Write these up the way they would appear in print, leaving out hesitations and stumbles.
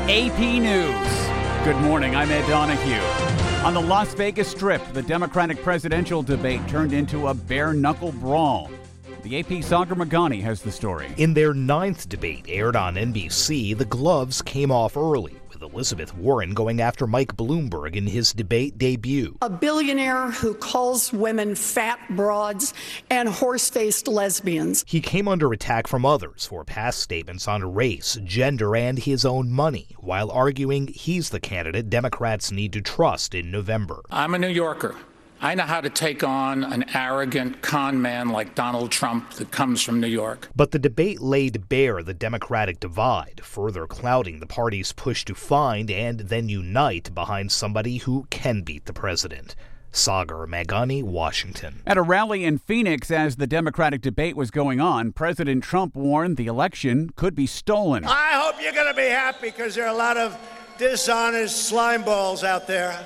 AP News. Good morning, I'm Ed Donahue. On the Las Vegas Strip, the Democratic presidential debate turned into a bare-knuckle brawl. The AP Sagar Meghani has the story. In their ninth debate aired on NBC, the gloves came off early, with Elizabeth Warren going after Mike Bloomberg in his debate debut. A billionaire who calls women fat broads and horse-faced lesbians. He came under attack from others for past statements on race, gender, and his own money, while arguing he's the candidate Democrats need to trust in November. I'm a New Yorker. I know how to take on an arrogant con man like Donald Trump that comes from New York. But the debate laid bare the Democratic divide, further clouding the party's push to find and then unite behind somebody who can beat the president. Sagar Meghani, Washington. At a rally in Phoenix as the Democratic debate was going on, President Trump warned the election could be stolen. I hope you're going to be happy because there are a lot of dishonest slime balls out there.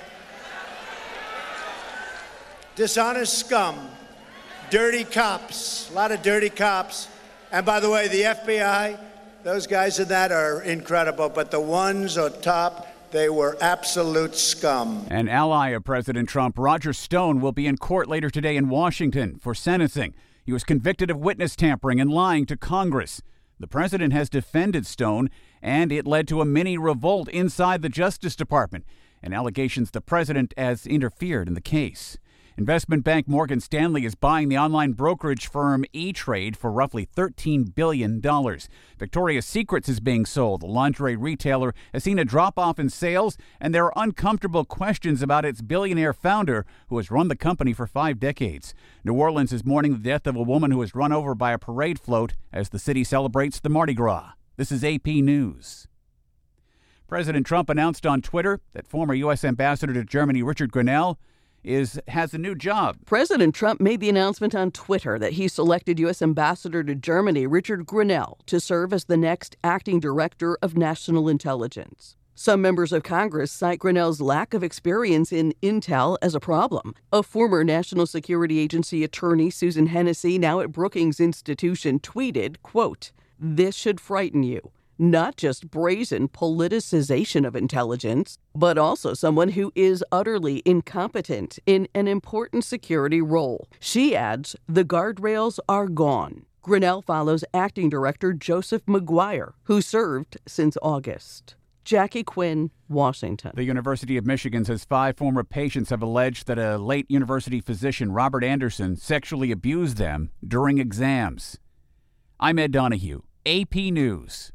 Dishonest scum, dirty cops, a lot of dirty cops. And by the way, the FBI, those guys in that are incredible, but the ones on top, they were absolute scum. An ally of President Trump, Roger Stone, will be in court later today in Washington for sentencing. He was convicted of witness tampering and lying to Congress. The president has defended Stone, and it led to a mini revolt inside the Justice Department and allegations the president has interfered in the case. Investment bank Morgan Stanley is buying the online brokerage firm E-Trade for roughly $13 billion. Victoria's Secrets is being sold. The lingerie retailer has seen a drop-off in sales, and there are uncomfortable questions about its billionaire founder, who has run the company for 5 decades. New Orleans is mourning the death of a woman who was run over by a parade float as the city celebrates the Mardi Gras. This is AP News. President Trump announced on Twitter that former U.S. Ambassador to Germany Richard Grenell has a new job. President Trump made the announcement on Twitter that he selected U.S. Ambassador to Germany Richard Grenell to serve as the next acting director of national intelligence. Some members of Congress cite Grenell's lack of experience in intel as a problem. A former National Security Agency attorney, Susan Hennessy, now at Brookings Institution, tweeted, quote, "This should frighten you. Not just brazen politicization of intelligence, but also someone who is utterly incompetent in an important security role." She adds, "The guardrails are gone." Grenell follows acting director Joseph Maguire, who served since August. Jackie Quinn, Washington. The University of Michigan says 5 former patients have alleged that a late university physician, Robert Anderson, sexually abused them during exams. I'm Ed Donahue, AP News.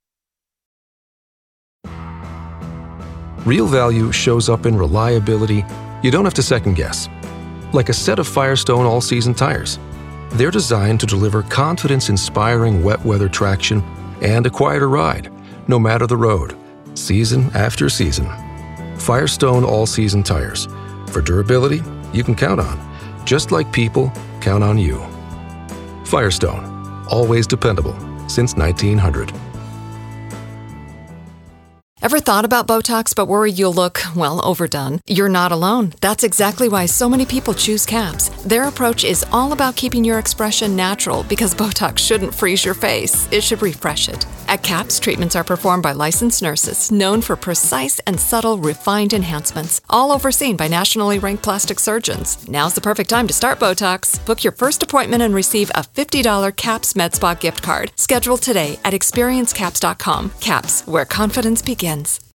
Real value shows up in reliability you don't have to second guess. Like a set of Firestone all-season tires. They're designed to deliver confidence-inspiring wet weather traction and a quieter ride, no matter the road, season after season. Firestone all-season tires. For durability you can count on, just like people count on you. Firestone, always dependable since 1900. Ever thought about Botox but worried you'll look, well, overdone? You're not alone. That's exactly why so many people choose CAPS. Their approach is all about keeping your expression natural because Botox shouldn't freeze your face. It should refresh it. At CAPS, treatments are performed by licensed nurses known for precise and subtle refined enhancements, all overseen by nationally ranked plastic surgeons. Now's the perfect time to start Botox. Book your first appointment and receive a $50 CAPS MedSpa gift card. Schedule today at experiencecaps.com. CAPS, where confidence begins.